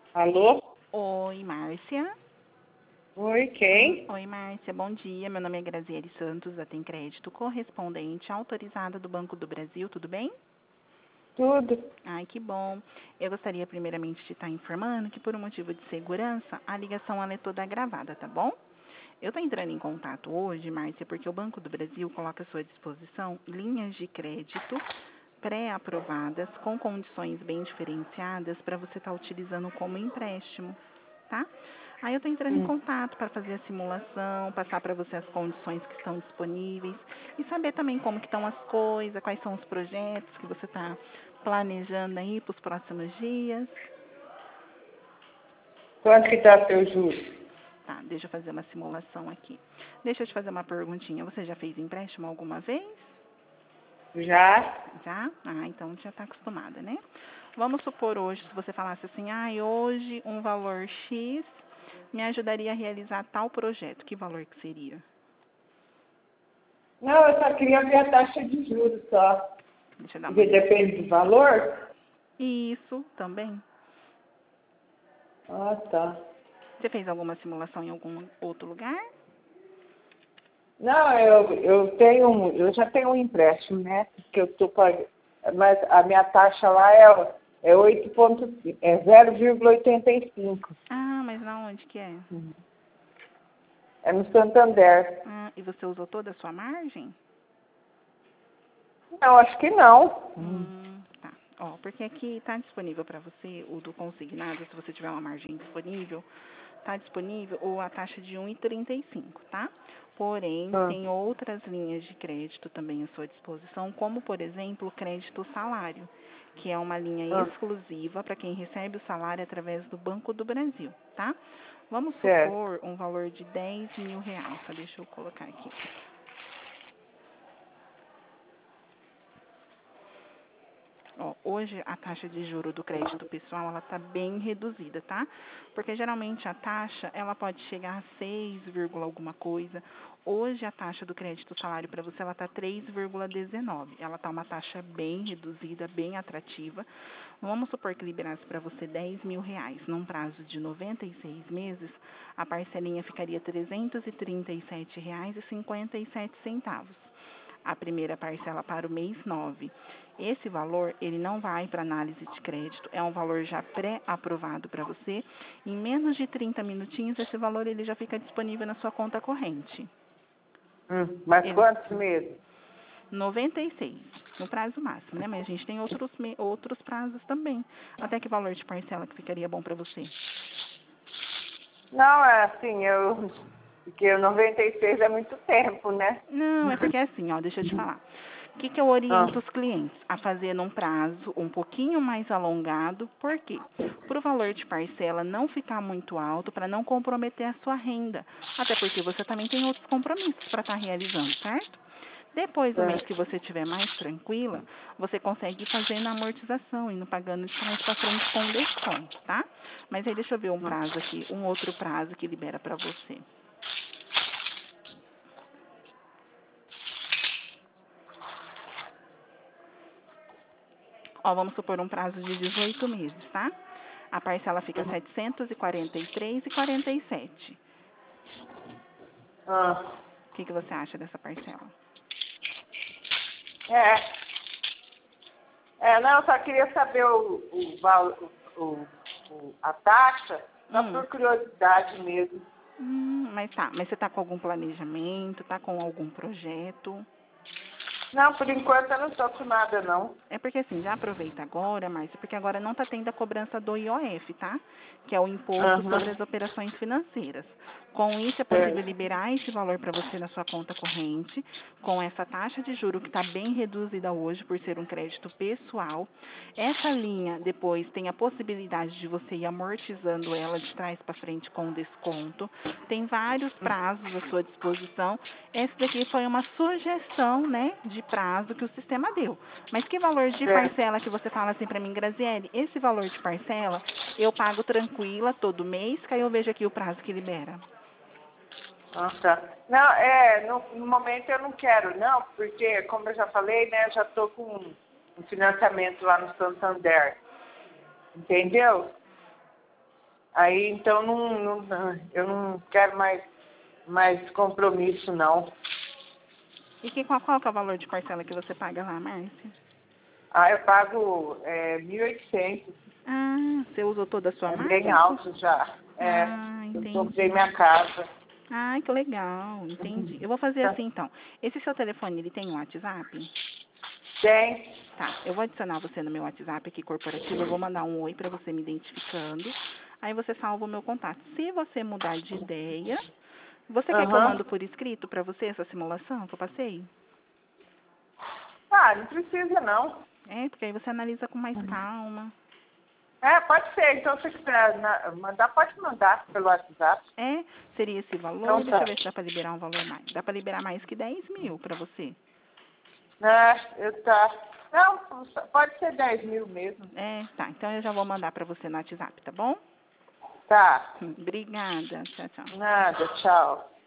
Alô? Oi, Márcia. Oi, quem? Oi, Márcia, bom dia. Meu nome é Graziele Santos, da Tem Crédito, correspondente autorizada do Banco do Brasil, tudo bem? Tudo. Ai, que bom. Eu gostaria primeiramente de estar informando que por um motivo de segurança, a ligação ela é toda gravada, tá bom? Eu estou entrando em contato hoje, Márcia, porque o Banco do Brasil coloca à sua disposição linhas de crédito pré-aprovadas com condições bem diferenciadas para você estar utilizando como empréstimo, tá? Aí eu estou entrando em contato para fazer a simulação, passar para você as condições que estão disponíveis e saber também como que estão as coisas, quais são os projetos que você está planejando aí para os próximos dias. Quanto que tá seu juros? Tá, deixa eu fazer uma simulação aqui. Deixa eu te fazer uma perguntinha. Você já fez empréstimo alguma vez? Já? Já? Ah, então já está acostumada, né? Vamos supor hoje, se você falasse assim, hoje um valor X me ajudaria a realizar tal projeto. Que valor que seria? Não, eu só queria ver a taxa de juros só. Deixa eu dar uma Porque olhada. depende do valor? Isso também. Ah, tá. Você fez alguma simulação em algum outro lugar? Não, eu já tenho um empréstimo, né? Que eu tô pagando. Mas a minha taxa lá é 8,5, é 0,85. Ah, mas na onde que é? É no Santander. Ah, e você usou toda a sua margem? Não, acho que não. Tá. Ó, porque aqui está disponível para você o do consignado, se você tiver uma margem disponível, está disponível ou a taxa de 1,35, tá? Porém, Ah, tem outras linhas de crédito também à sua disposição, como, por exemplo, o crédito salário, que é uma linha ah, exclusiva para quem recebe o salário através do Banco do Brasil, tá? Vamos certo. supor um valor de R$ 10.000, tá? Deixa eu colocar aqui. Ó, hoje a taxa de juro do crédito pessoal ela está bem reduzida, tá? Porque geralmente a taxa ela pode chegar a 6, alguma coisa. Hoje a taxa do crédito salário para você ela está 3,19. Ela está uma taxa bem reduzida, bem atrativa. Vamos supor que liberasse para você R$ 10.000 num prazo de 96 meses, a parcelinha ficaria R$ 337,57. A primeira parcela para o mês 9. Esse valor, ele não vai para análise de crédito, é um valor já pré-aprovado para você. Em menos de 30 minutinhos, esse valor ele já fica disponível na sua conta corrente. Mas Ele, quantos meses? 96, no prazo máximo, né? Mas a gente tem outros prazos também. Até que valor de parcela que ficaria bom para você? Não, é assim, porque 96 é muito tempo, né? Não, é porque é assim, ó, deixa eu te falar. O que, que eu oriento Ah, os clientes? A fazer num prazo um pouquinho mais alongado, por quê? Para o valor de parcela não ficar muito alto, para não comprometer a sua renda. Até porque você também tem outros compromissos para estar realizando, certo? Depois do mês que certo. você estiver mais tranquila, você consegue ir fazendo a amortização, indo pagando de trás para frente com desconto, tá? Mas aí deixa eu ver um prazo aqui, um outro prazo que libera para você. Ó, vamos supor um prazo de 18 meses, tá? A parcela fica R$ 743,47. Ah, O que, que você acha dessa parcela? é. Não, eu só queria saber a taxa, só Hum, por curiosidade mesmo. mas tá. Mas você tá com algum planejamento? Tá com algum projeto? Não, por enquanto eu não estou com nada, não. É porque assim, já aproveita agora, Márcia, porque agora não está tendo a cobrança do IOF, tá? Que é o Imposto sobre Aham, as Operações Financeiras. Com isso, é possível certo. liberar esse valor para você na sua conta corrente, com essa taxa de juro que está bem reduzida hoje por ser um crédito pessoal. Essa linha, depois, tem a possibilidade de você ir amortizando ela de trás para frente com desconto. Tem vários prazos à sua disposição. Esse daqui foi uma sugestão, né, de prazo que o sistema deu. Mas que valor de Certo. parcela que você fala assim para mim, Graziele? Esse valor de parcela eu pago tranquila todo mês, que aí eu vejo aqui o prazo que libera. Ah, tá. Não, no momento eu não quero, não, porque, como eu já falei, né, eu já estou com um financiamento lá no Santander. Entendeu? Aí, então, eu não quero mais compromisso, não. E qual que é o valor de parcela que você paga lá, Márcia? Ah, eu pago 1.800. Ah, você usou toda a sua É margem? bem alto já. Ah, Eu entendi. comprei minha casa. Ah, que legal, entendi. Eu vou fazer Tá. assim, então. Esse seu telefone, ele tem um WhatsApp? Tem. Tá, eu vou adicionar você no meu WhatsApp aqui corporativo, eu vou mandar um oi para você me identificando. Aí você salva o meu contato. Se você mudar de ideia, você quer que eu mando Aham. por escrito para você essa simulação que eu passei? Ah, não precisa, não. É, porque aí você analisa com mais calma. Pode ser. Então, se você quiser mandar, pode mandar pelo WhatsApp. É, seria esse valor, Então, deixa tá. eu ver se dá para liberar um valor mais. Dá para liberar mais que 10 mil para você. Não, pode ser 10.000 mesmo. É, tá, então eu já vou mandar para você no WhatsApp, tá bom? Tá. Obrigada, tchau, tchau. Nada, tchau.